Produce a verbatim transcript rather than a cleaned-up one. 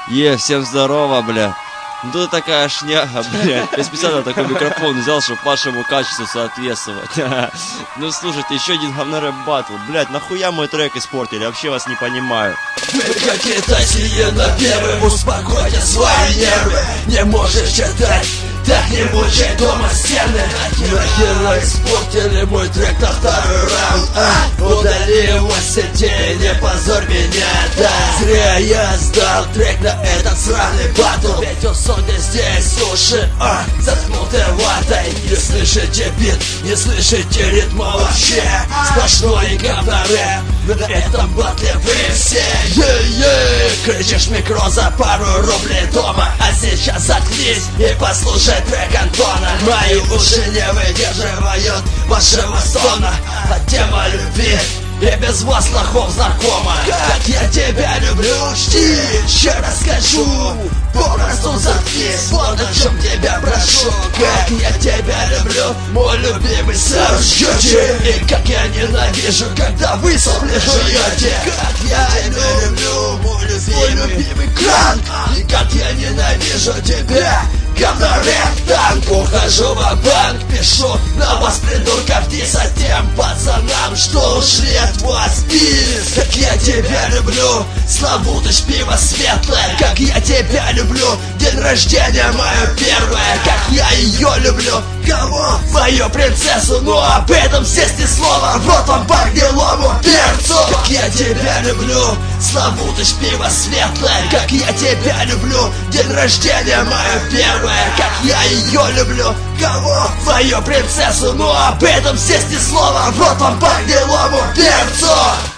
Е, всем здорово, бля. Ну тут такая шняга, блядь. Я специально такой микрофон взял, чтобы вашему качеству соответствовать. Ну слушайте, еще один говнорэп батл. Блядь, нахуя мой трек испортили? Вообще вас не понимаю. Мы как китайские на первым, успокойте свои нервы. Не можешь читать, так не мучай дома стены. Нахера испортили мой трек на второй раунд, а? Удали его с сети, не позорь меня, да. Зря я сдал трек на этот сраный батл. Ведь он сотня здесь, слушай, а? Заткнул ты ватой. Не слышите бит, не слышите ритма вообще. Сплошной говнорэп, на этом батле вы все. Е-е, кричишь микро за пару рублей дома. А сейчас заткнись и послушай трек Антона. Мои уши не выдерживают вашего стона. А тема любви и без вас лохов знакома. Как я тебя люблю, жди, еще расскажу. Попросту заткнись, вот о чем тебя прошу. Как я тебя люблю, мой любимый сэр, ждете. И как я ненавижу, когда вы сопли жуете. Как я тебя люблю, мой любимый кран. И как я ненавижу тебя, говнорэп танк. Ухожу в банк, пишу на вас, придурков, дисса тем пацанам, что ушли от вас бис. Как я тебя люблю, Славутыч, пиво светлое. Как я тебя люблю, день рождения мое первое. Как я ее люблю, кого? Мою принцессу, но об этом здесь ни слова. Вот вам по гнилому перцу. Как я тебя люблю, Славутыч, пиво светлое. Как я тебя люблю, день рождения мое первое. Как я ее люблю, кого? Мою принцессу, но об этом здесь ни слова. Вот вам по гнилому перцу.